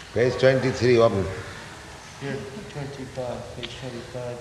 Page 23, open. Here, 25, page 25.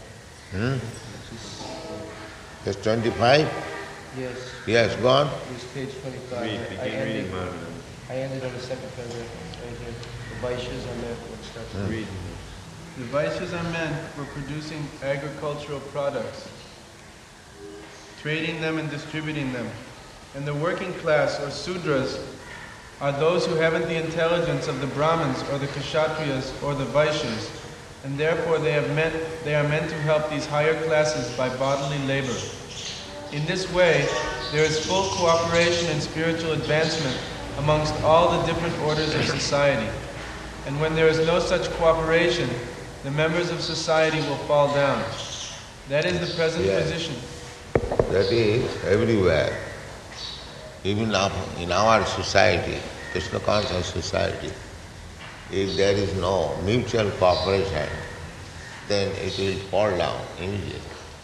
Page 25? Yes. Yes, go on. This page 25. Begin reading, Madam. I ended on the second paragraph, right here. The Vaishyas are men. What starts? Read. The Vaishyas are men for producing agricultural products, trading them and distributing them. And the working class, or Sudras, are those who haven't the intelligence of the Brahmins or the Kshatriyas or the Vaishyas, and therefore they are meant to help these higher classes by bodily labor. In this way, there is full cooperation and spiritual advancement amongst all the different orders of society. And when there is no such cooperation, the members of society will fall down. That is the present position. That is everywhere. Even in our society, Krishna conscious society, if there is no mutual cooperation, then it will fall down immediately.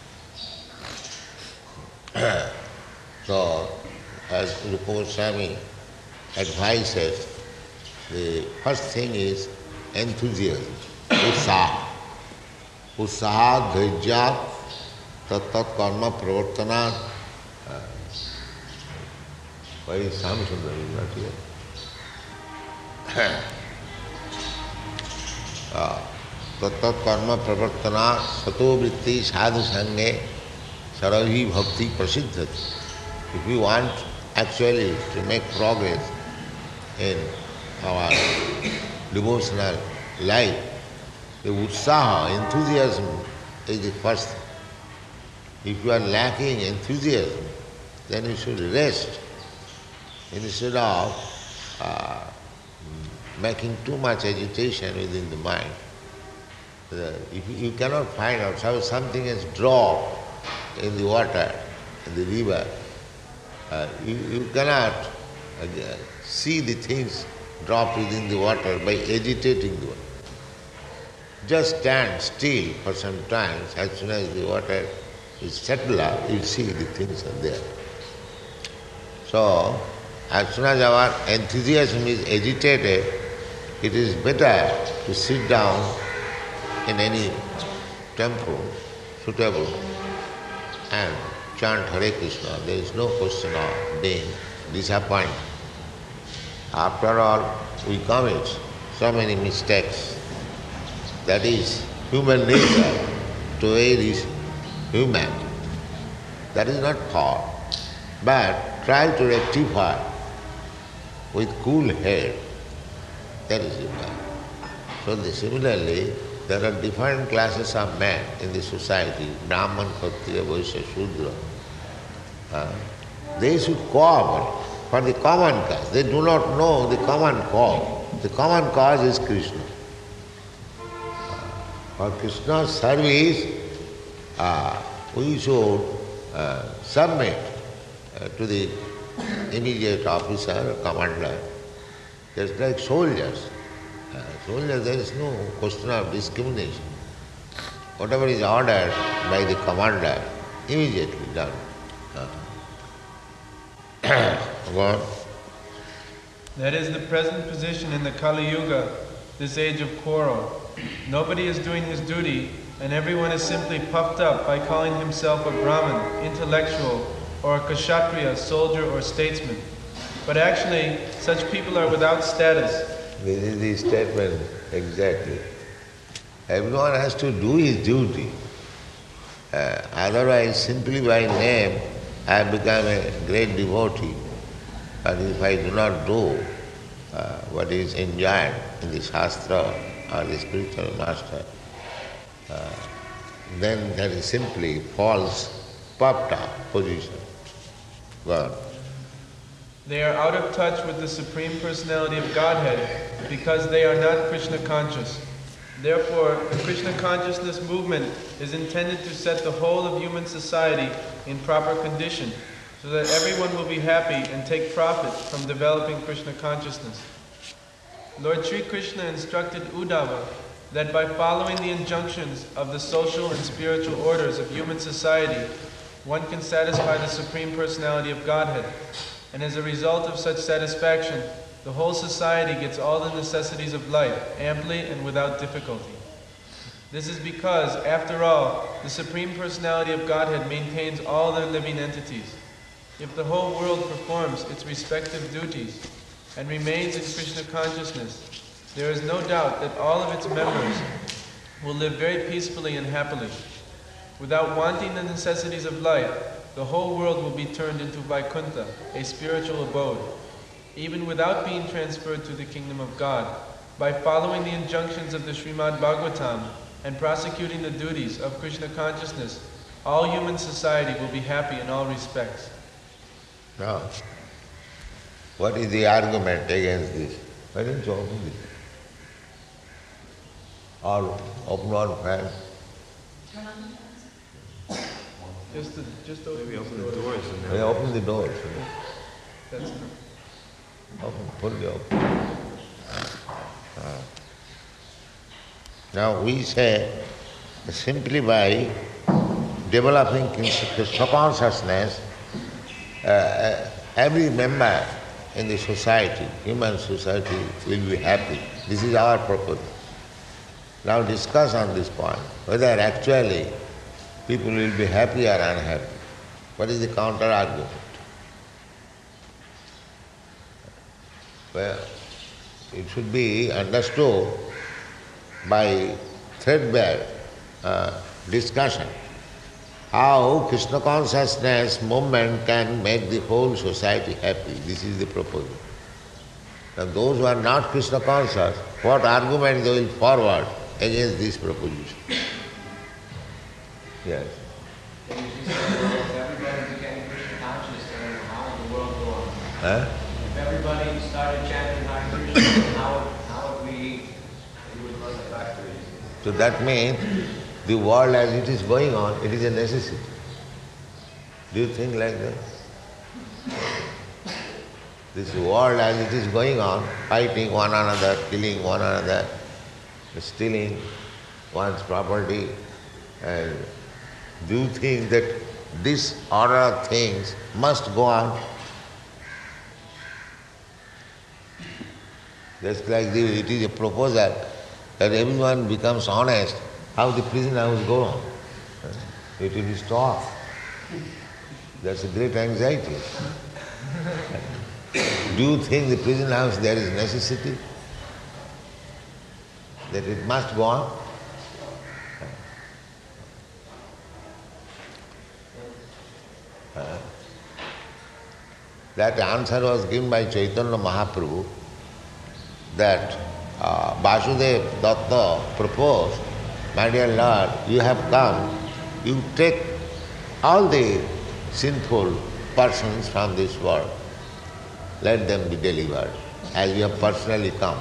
So, as Rupa Goswami advises, the first thing is enthusiasm, utsaha. Utsaha, dhairya, tat karma pravartana. Why is Samsundar is not here? Tat karma pravartana sato vritti sadhu sange sarabhi bhakti prasiddhati. If we want actually to make progress in our devotional life, the utsaha, enthusiasm is the first thing. If you are lacking enthusiasm, then you should rest instead of making too much agitation within the mind. If you cannot find out how something is dropped in the water, in the river, you cannot see the things dropped within the water by agitating the water. Just stand still for some time. As soon as the water is settled up, you see the things are there. So, as soon as our enthusiasm is agitated, it is better to sit down in any temple suitable and chant Hare Krishna. There is no question of being disappointed. After all, we commit so many mistakes. That is human nature. To err is human. That is not thought. But try to rectify with cool head. That is human. So similarly, there are different classes of men in the society, Brahman, Kshatriya, Vaishya, Shudra. They should cooperate for the common cause. They do not know the common cause. The common cause is Krishna. For Krishna's service, we should submit to the immediate officer or commander. Just like soldiers. Soldiers, there is no question of discrimination. Whatever is ordered by the commander, immediately done. Go on. That is the present position in the Kali Yuga, this age of quarrel. Nobody is doing his duty, and everyone is simply puffed up by calling himself a Brahmin, intellectual, or a Kshatriya, soldier or statesman. But actually, such people are without status. This is the statement exactly. Everyone has to do his duty. Otherwise, simply by name, I have become a great devotee. But if I do not do what is enjoined in the Shastra or the spiritual master, then that is simply false, puffed up position. God. They are out of touch with the Supreme Personality of Godhead because they are not Krishna conscious. Therefore, the Krishna consciousness movement is intended to set the whole of human society in proper condition so that everyone will be happy and take profit from developing Krishna consciousness. Lord Sri Krishna instructed Uddhava that by following the injunctions of the social and spiritual orders of human society, one can satisfy the Supreme Personality of Godhead. And as a result of such satisfaction, the whole society gets all the necessities of life amply and without difficulty. This is because, after all, the Supreme Personality of Godhead maintains all their living entities. If the whole world performs its respective duties and remains in Krishna consciousness, there is no doubt that all of its members will live very peacefully and happily. Without wanting the necessities of life, the whole world will be turned into Vaikuntha, a spiritual abode. Even without being transferred to the kingdom of God, by following the injunctions of the Srimad Bhagavatam and prosecuting the duties of Krishna consciousness, all human society will be happy in all respects. Now, what is the argument against this? Why don't you open this? Or open one fan? Just open, Maybe open the doors and then... Yeah, open the doors. That's enough. Open, fully open. Now we say, simply by developing Krishna consciousness, every member in the society, human society, will be happy. This is our proposal. Now discuss on this point, whether actually people will be happy or unhappy. What is the counter argument? Well, it should be understood by threadbare discussion how Krishna consciousness movement can make the whole society happy. This is the proposal. Now those who are not Krishna conscious, what argument they will forward against this proposition? Yes. If everybody became Krishna conscious, then how would the world go on? If everybody started chanting Hare Krishna, how would we would run the factories? So that means the world as it is going on, it is a necessity. Do you think like that? This world as it is going on, fighting one another, killing one another, stealing one's property, and do you think that this order of things must go on? Just like it is a proposal that everyone becomes honest, how the prison house go on? It will be stopped. That's a great anxiety. Do you think the prison house there is necessity? That it must go on? That answer was given by Chaitanya Mahaprabhu that Vasudev Datta proposed, my dear Lord, you have come, you take all the sinful persons from this world, let them be delivered, as you have personally come.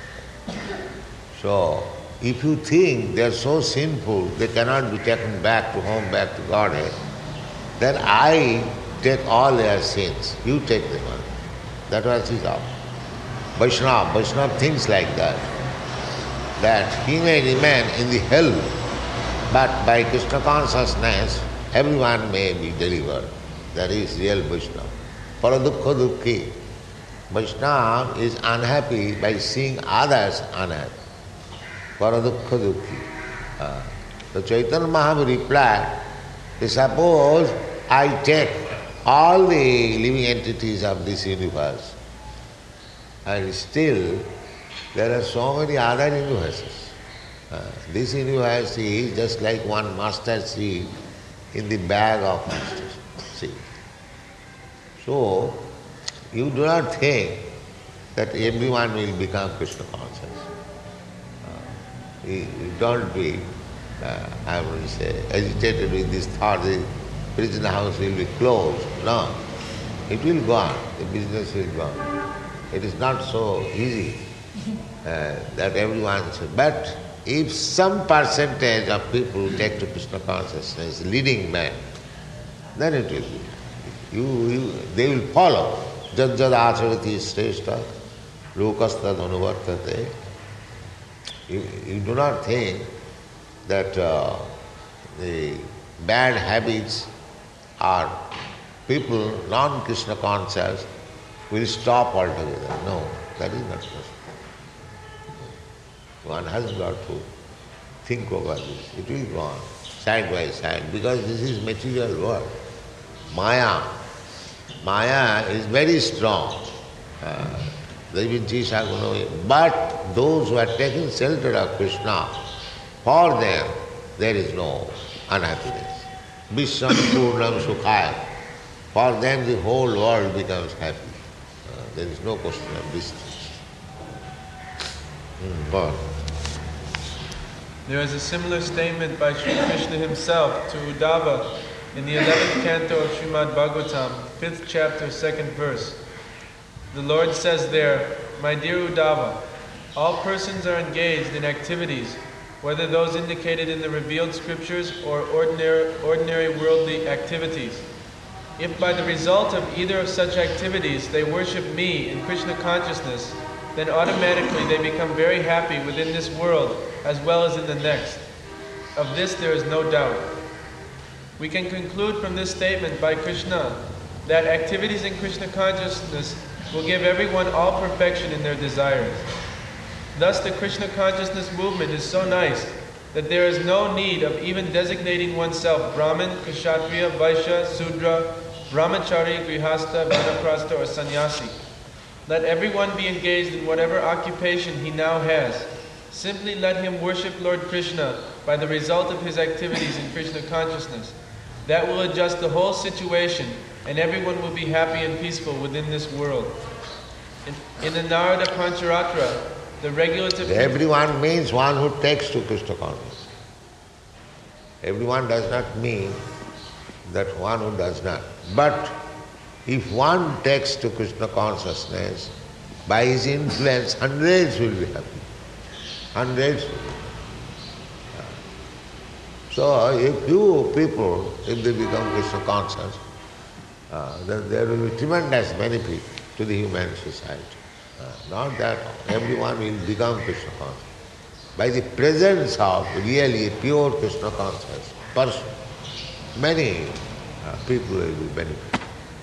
So, if you think they are so sinful, they cannot be taken back to home, back to Godhead, then I take all their sins, you take them all. That was his offer. Vaishnava thinks like that he may remain in the hell, but by Krishna consciousness, everyone may be delivered. That is real Vaishnava. Paradukha dukhi. Vaishnava is unhappy by seeing others unhappy. Paradukha dukhi. So Chaitanya Mahaprabhu replied, suppose I take all the living entities of this universe, and still there are so many other universes. This universe is just like one mustard seed in the bag of mustard seed. So, you do not think that everyone will become Krishna conscious. You don't be, I would say, agitated with this thought, the prison house will be closed. No, it will go on, the business will go on. It is not so easy that everyone should. But if some percentage of people take to Krishna consciousness, leading men, then it will be. They will follow. Jad jad acharati shrestha, lokastad anuvartate. You do not think that the bad habits or people non-Krishna conscious will stop altogether. No. That is not possible. One has got to think over this. It will go on, side by side, because this is material world. Maya is very strong. But those who are taking shelter of Krishna, for them there is no unhappiness. Vishwam Purnam Sukhaya. For them the whole world becomes happy. There is no question of distance. Go on. There is a similar statement by Sri Krishna himself to Uddhava in the 11th canto of Srimad Bhagavatam, 5th chapter, 2nd verse. The Lord says there, "My dear Uddhava, all persons are engaged in activities, whether those indicated in the revealed scriptures or ordinary worldly activities. If by the result of either of such activities they worship me in Krishna consciousness, then automatically they become very happy within this world as well as in the next. Of this there is no doubt." We can conclude from this statement by Krishna that activities in Krishna consciousness will give everyone all perfection in their desires. Thus the Krishna consciousness movement is so nice that there is no need of even designating oneself Brahmin, Kshatriya, Vaishya, Sudra, Brahmachari, Grihastha, Vanaprastha, or Sannyasi. Let everyone be engaged in whatever occupation he now has. Simply let him worship Lord Krishna by the result of his activities in Krishna consciousness. That will adjust the whole situation, and everyone will be happy and peaceful within this world. In the Narada Pancharatra, the regulative... Everyone means one who takes to Krishna consciousness. Everyone does not mean that one who does not. But if one takes to Krishna consciousness, by his influence, hundreds will be happy. Hundreds will be happy. So if few people, if they become Krishna conscious, then there will be tremendous benefit to the human society. Not that everyone will become Krishna conscious. By the presence of really pure Krishna conscious person, many people will be benefited.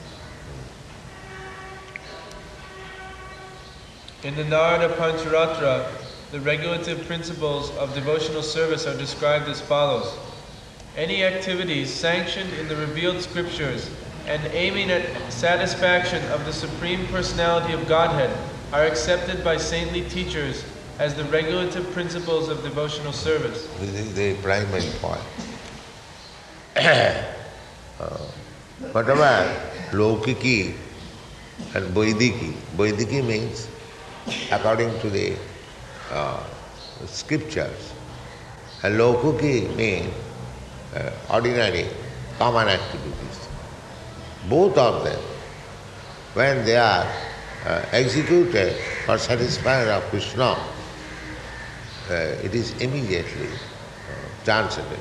In the Narada Pancharatra, the regulative principles of devotional service are described as follows. Any activities sanctioned in the revealed scriptures and aiming at satisfaction of the Supreme Personality of Godhead are accepted by saintly teachers as the regulative principles of devotional service. This is the primary point. Whatever Lokiki and Vaidiki. Vaidiki means according to the scriptures, and Lokuki means ordinary, common activities. Both of them, when they are executed for satisfaction of Krishna, it is immediately transcendental.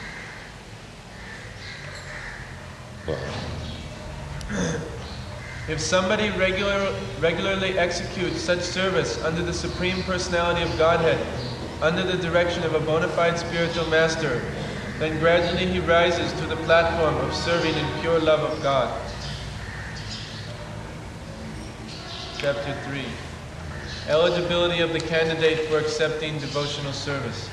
If somebody regularly executes such service under the Supreme Personality of Godhead, under the direction of a bona fide spiritual master, then gradually he rises to the platform of serving in pure love of God. Chapter 3. Eligibility of the candidate for accepting devotional service.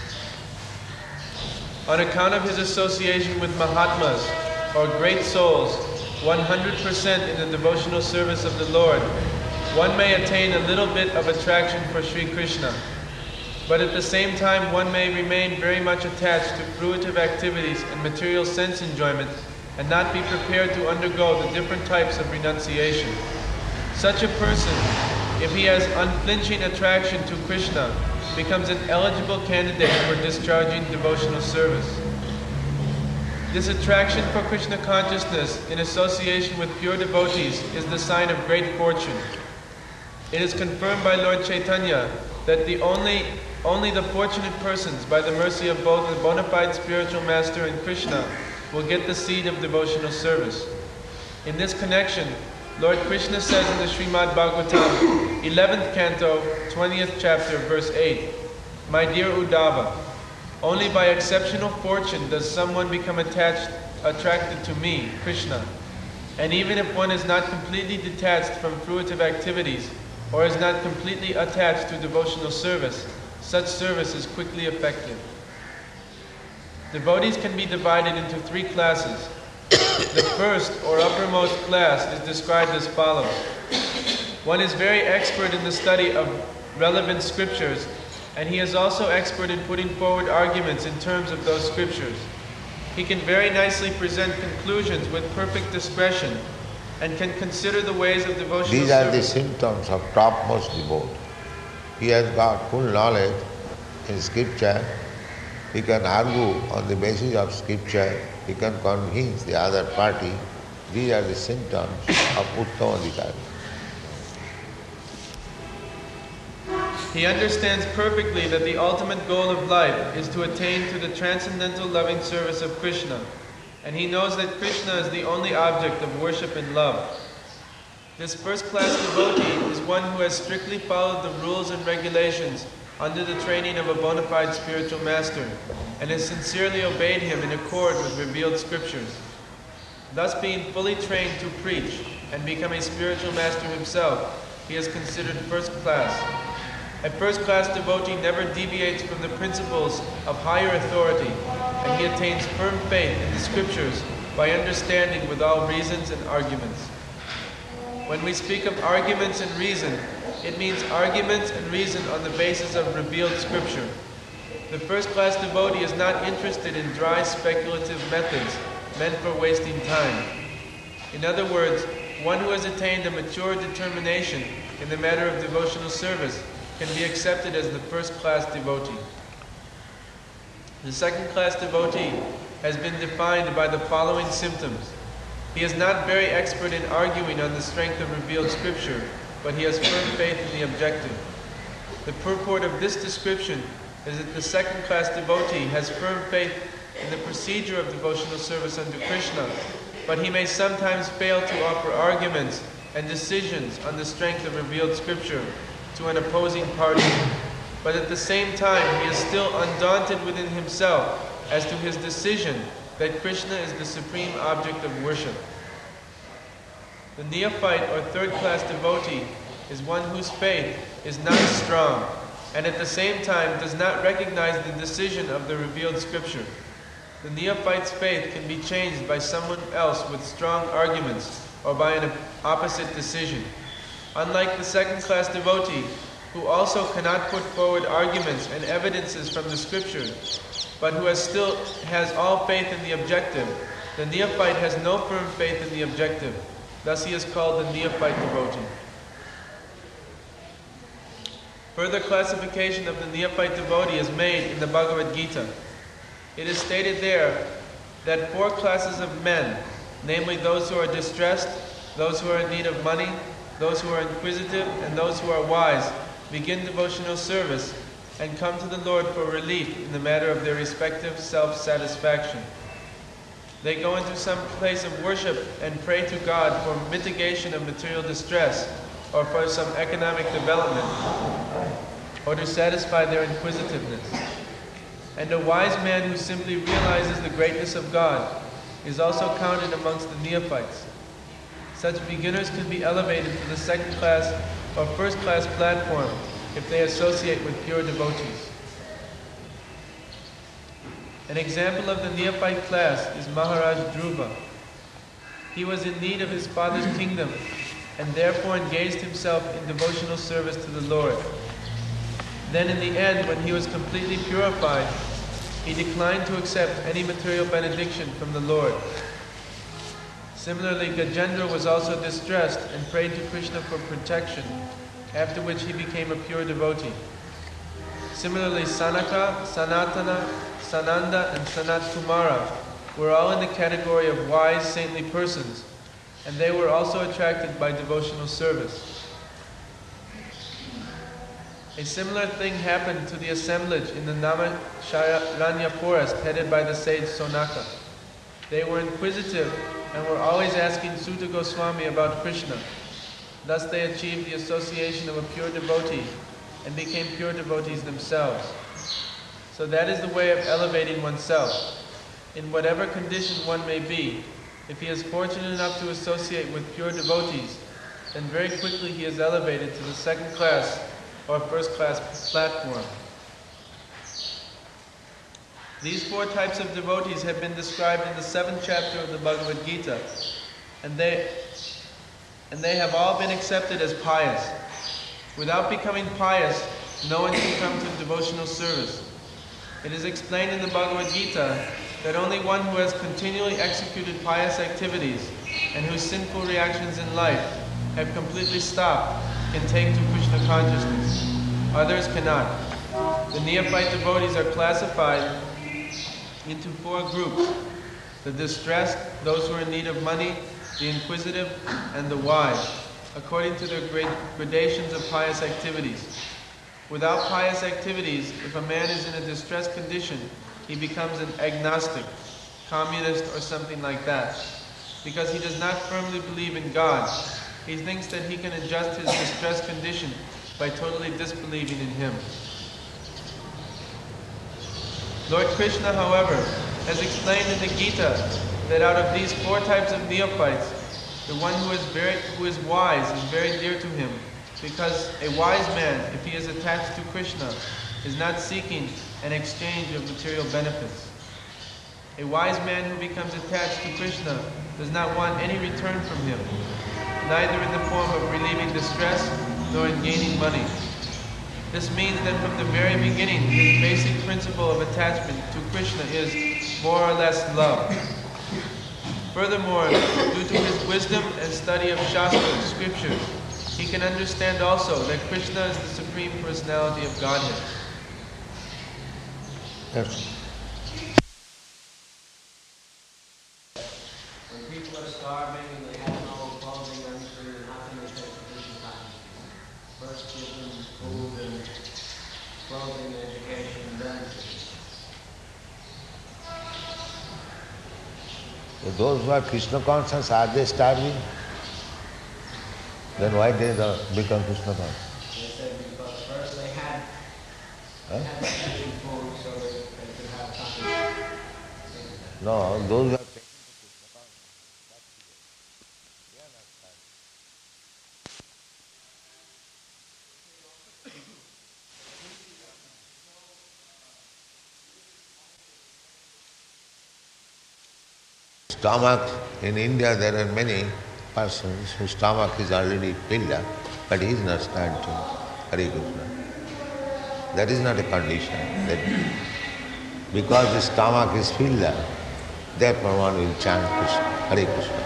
On account of his association with Mahatmas, or great souls, 100% in the devotional service of the Lord, one may attain a little bit of attraction for Sri Krishna. But at the same time, one may remain very much attached to fruitive activities and material sense enjoyment and not be prepared to undergo the different types of renunciation. Such a person, if he has unflinching attraction to Krishna, becomes an eligible candidate for discharging devotional service. This attraction for Krishna consciousness in association with pure devotees is the sign of great fortune. It is confirmed by Lord Chaitanya that only the fortunate persons, by the mercy of both the bona fide spiritual master and Krishna, will get the seed of devotional service. In this connection, Lord Krishna says in the Srimad Bhagavatam, 11th canto, 20th chapter, verse 8, "My dear Uddhava, only by exceptional fortune does someone become attracted to me, Krishna. And even if one is not completely detached from fruitive activities, or is not completely attached to devotional service, such service is quickly effective. Devotees can be divided into 3 classes. The first or uppermost class is described as follows. One is very expert in the study of relevant scriptures, and he is also expert in putting forward arguments in terms of those scriptures. He can very nicely present conclusions with perfect discretion and can consider the ways of devotional These are the service. symptoms of topmost devotee. He has got full knowledge in scripture. He can argue on the basis of scripture. He can convince the other party. These are the symptoms of Uttama Adhikari. He understands perfectly that the ultimate goal of life is to attain to the transcendental loving service of Krishna, and he knows that Krishna is the only object of worship and love. This first-class devotee is one who has strictly followed the rules and regulations under the training of a bona fide spiritual master, and has sincerely obeyed him in accord with revealed scriptures. Thus, being fully trained to preach and become a spiritual master himself, he is considered first class. A first-class devotee never deviates from the principles of higher authority, and he attains firm faith in the scriptures by understanding with all reasons and arguments. When we speak of arguments and reason, it means arguments and reason on the basis of revealed scripture. The first-class devotee is not interested in dry speculative methods meant for wasting time. In other words, one who has attained a mature determination in the matter of devotional service can be accepted as the first-class devotee. The second-class devotee has been defined by the following symptoms. He is not very expert in arguing on the strength of revealed scripture, but he has firm faith in the objective. The purport of this description is that the second-class devotee has firm faith in the procedure of devotional service under Krishna, but he may sometimes fail to offer arguments and decisions on the strength of revealed scripture to an opposing party. But at the same time, he is still undaunted within himself as to his decision that Krishna is the supreme object of worship. The neophyte or third-class devotee is one whose faith is not strong, and at the same time does not recognize the decision of the revealed scripture. The neophyte's faith can be changed by someone else with strong arguments or by an opposite decision. Unlike the second-class devotee, who also cannot put forward arguments and evidences from the scriptures, but who still has all faith in the objective, the neophyte has no firm faith in the objective. Thus he is called the neophyte devotee. Further classification of the neophyte devotee is made in the Bhagavad Gita. It is stated there that 4 classes of men, namely those who are distressed, those who are in need of money, those who are inquisitive, and those who are wise, begin devotional service and come to the Lord for relief in the matter of their respective self-satisfaction. They go into some place of worship and pray to God for mitigation of material distress, or for some economic development, or to satisfy their inquisitiveness. And a wise man who simply realizes the greatness of God is also counted amongst the neophytes. Such beginners can be elevated to the second class or first class platform if they associate with pure devotees. An example of the neophyte class is Maharaj Dhruva. He was in need of his father's kingdom and therefore engaged himself in devotional service to the Lord. Then in the end, when he was completely purified, he declined to accept any material benediction from the Lord. Similarly, Gajendra was also distressed and prayed to Krishna for protection, after which he became a pure devotee. Similarly, Sanaka, Sanatana, Sananda, and Sanat Kumara were all in the category of wise, saintly persons, and they were also attracted by devotional service. A similar thing happened to the assemblage in the Namasharanya forest headed by the sage Sonaka. They were inquisitive and were always asking Suta Goswami about Krishna. Thus they achieved the association of a pure devotee and became pure devotees themselves. So that is the way of elevating oneself. In whatever condition one may be, if he is fortunate enough to associate with pure devotees, then very quickly he is elevated to the second class or first class platform. These four types of devotees have been described in the 7th chapter of the Bhagavad Gita, and they have all been accepted as pious. Without becoming pious, no one can come to devotional service. It is explained in the Bhagavad Gita that only one who has continually executed pious activities and whose sinful reactions in life have completely stopped can take to Krishna consciousness. Others cannot. The neophyte devotees are classified into four groups: the distressed, those who are in need of money, the inquisitive, and the wise, according to their gradations of pious activities. Without pious activities, if a man is in a distressed condition, he becomes an agnostic, communist, or something like that. Because he does not firmly believe in God, he thinks that he can adjust his distressed condition by totally disbelieving in Him. Lord Krishna, however, has explained in the Gita that out of these four types of neophytes, the one who is wise is very dear to Him, because a wise man, if he is attached to Krishna, is not seeking an exchange of material benefits. A wise man who becomes attached to Krishna does not want any return from Him, neither in the form of relieving distress nor in gaining money. This means that from the very beginning, his basic principle of attachment to Krishna is more or less love. Furthermore, due to his wisdom and study of Shastra, scriptures, he can understand also that Krishna is the Supreme Personality of Godhead. Yes. When people are starving and they have no clothing or anything, then how can they take Krishna consciousness? First give them food and clothing, education, and then So those who are Krishna conscious, are they starving? Then why they become Krishna conscious? they said because first they had sufficient food so that they could have something. No, those who are taken to Krishna conscious, that's clear. They are not starving. Stomach, in India there are many persons whose stomach is already filled up, but he is not chanting Hare Krishna. That is not a condition. That because the stomach is filled up, therefore one will chant Krishna, Hare Krishna.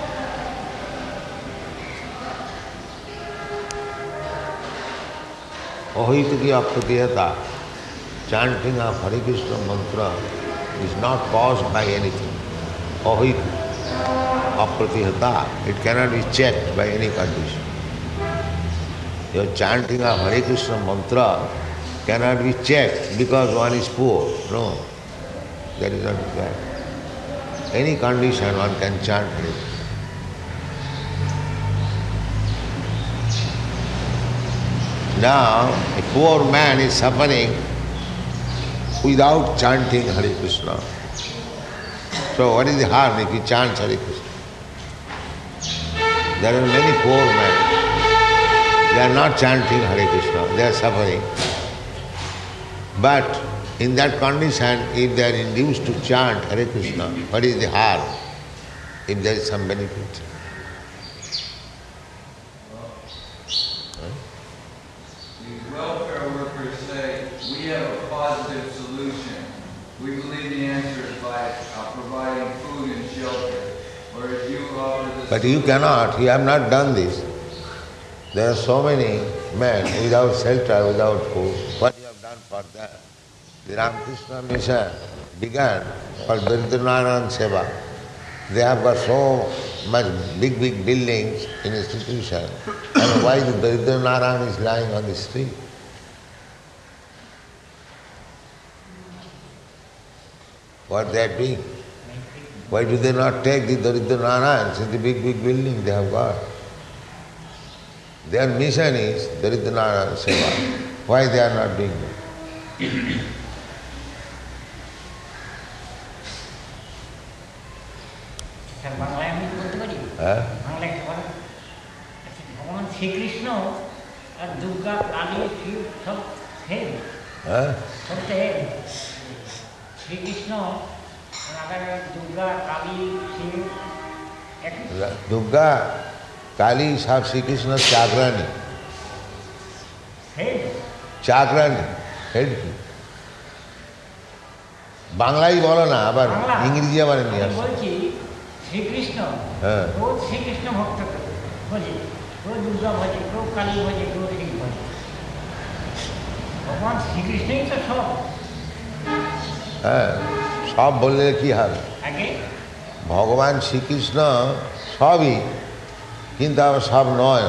Ahitaki apratiyata, chanting of Hare Krishna mantra is not caused by anything. Ahit, apratihata, it cannot be checked by any condition. Your chanting of Hare Krishna mantra cannot be checked because one is poor. No, that is not required. Any condition one can chant Hare Krishna. Now, a poor man is suffering without chanting Hare Krishna. So what is the harm if he chants Hare Krishna? There are many poor men. They are not chanting Hare Krishna, they are suffering. But in that condition, if they are induced to chant Hare Krishna, what is the harm if there is some benefit? These welfare workers say, we have a positive solution. We believe the answer is by providing food and shelter. Or if you offer this... But you cannot, you have not done this. There are so many men without shelter, without food. What you have done for them? The Ramakrishna Mission began for Daridranarayan Seva. They have got so much big buildings in institution. And why the Daridranarayan is lying on the street? What they are doing? Why do they not take the Daridranarayans in the big building they have got? Their mission is Daridranarayan Seva. Why they are not doing that? Shrikrishna আর দুর্গা কালী শিব সব same, হ্যাঁ সব same. Shrikrishna আর দুর্গা কালী শিব একই দুর্গা কালী সব শ্রীকৃষ্ণ চাকরানি, same. চাকরানি head কি? বাংলাই বলো না, আবার বাংলা। ইংরেজি আবার নিয়ে আমি আসো। বলছি শ্রীকৃষ্ণ হ্যাঁ। কেউ শ্রীকৃষ্ণ ভক্ত ভজে, কেউ দুর্গা ভজে, কেউ কালী ভজে, কেউ শিব ভজে। ভগবান শ্রীকৃষ্ণই তো সব হ্যাঁ, সব বললে কি হবে? আগে। ভগবান শ্রীকৃষ্ণ সবই, কিন্তু আবার সব নয়।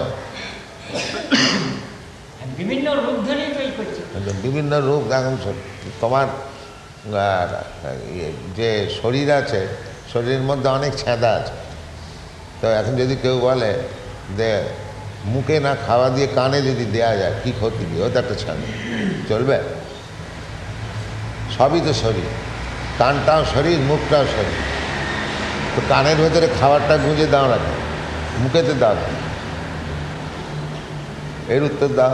বিভিন্ন রূপ ধরেই তো এই করছে। বিভিন্ন রূপ। এখন তোমার যে শরীর আছে, শরীরের মধ্যে অনেক ছেঁদা আছে। তো এখন যদি কেউ বলে যে মুখে না খাওয়া দিয়ে কানে যদি দেয়া যায়, কি ক্ষতি কি? ওটা একটা ছেঁদা চলবে? সবই তো শরীর, কানটাও শরীর, মুখটাও শরীর। তো কানের ভেতরে খাবারটা গুঁজে দাও না, মুখেতে দাও না, এর উত্তর দাও।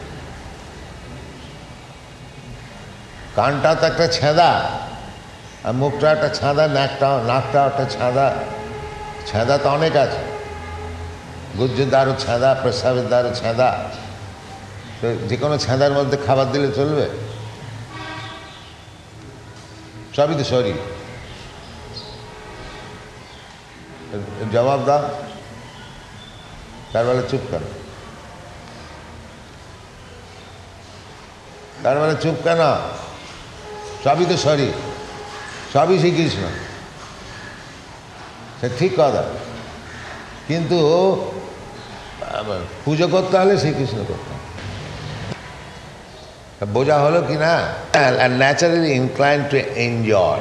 কানটা তো একটা ছেঁদা, আর মুখটা একটা ছাঁদা, নাকটাও একটা ছাঁদা। ছাঁদা তো অনেক আছে, গুজ্জের দ্বারও ছাঁদা, প্রস্রাবের দ্বারও ছাঁদা। তো যে কোনো ছাঁদার মধ্যে খাবার দিলে চলবে? সবই তো শরীর। জবাব দাও। তার বেলা চুপ কেন? তার বেলা চুপ কেন? সবই তো শরীর, সবই শ্রীকৃষ্ণ, সে ঠিক কথা। কিন্তু পুজো করতে হলে শ্রীকৃষ্ণ করতে হবে। বোঝা হলো কি না? আর naturally inclined to enjoy,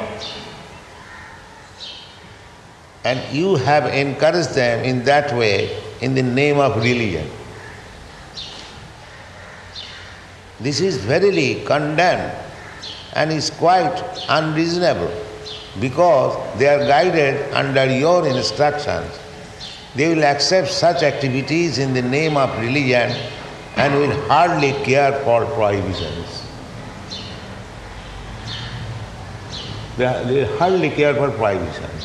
and you have encouraged them in that way in the name of religion. This is verily condemned and is quite unreasonable, because they are guided under your instructions. They will accept such activities in the name of religion and will hardly care for prohibitions. They will hardly care for prohibitions.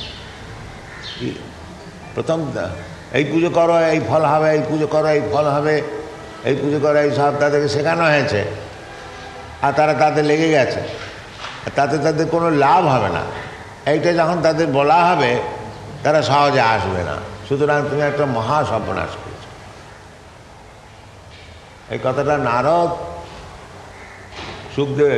প্রথম এই পুজো করো এই ফল হবে, এই পুজো করো এই ফল হবে, এই পুজো করো এই সব তাদেরকে শেখানো হয়েছে, আর তারা তাতে লেগে গেছে। তাতে তাদের কোনো লাভ হবে না। এইটা যখন তাদের বলা হবে, তারা সহজে আসবে না। সুতরাং তুমি একটা মহা সর্বনাশ করেছ। এই কথাটা নারদ সুখদেব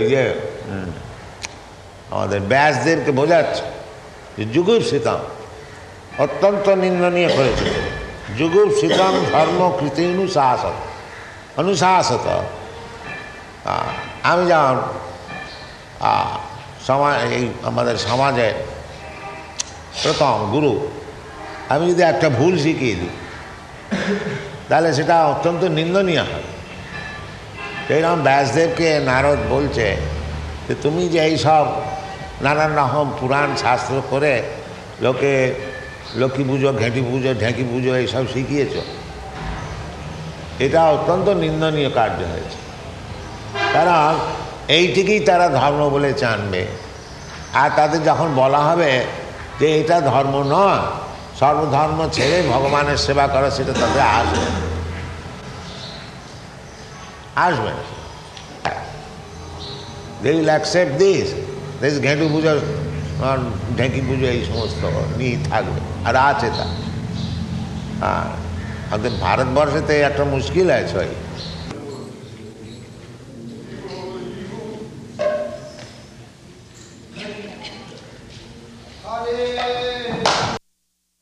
আমাদের ব্যাসদেরকে বোঝাচ্ছে যে যুগুপ্সিতম, অত্যন্ত নিন্দনীয় করেছে। যুগুপ্সিতম ধর্মকৃতি অনুশাসত। আমি যেমন এই আমাদের সমাজে প্রথম গুরু, আমি যদি একটা ভুল শিখিয়ে দিই, তাহলে সেটা অত্যন্ত নিন্দনীয় হয়। সেইরকম ব্যাসদেবকে নারদ বলছে যে তুমি যে এইসব নানান রকম পুরাণ শাস্ত্র করে লোকে লক্ষ্মী পুজো, ঘেঁটি পুজো, ঢেঁকি পুজো এইসব শিখিয়েছ, এটা অত্যন্ত নিন্দনীয় কার্য হয়েছে। কারণ এইটিকেই তারা ধর্ম বলে জানবে। আর তাদের যখন বলা হবে যে এটা ধর্ম নয়, সর্বধর্ম ছেড়ে ভগবানের সেবা করা, সেটা তাদের আসবে আসবে না। They will accept this ঘেঁটু পুজো, ঢেঁকি পুজো, এই সমস্ত নিয়ে থাকবে। আর আছে তা। আমাদের ভারতবর্ষেতে একটা মুশকিল আছে।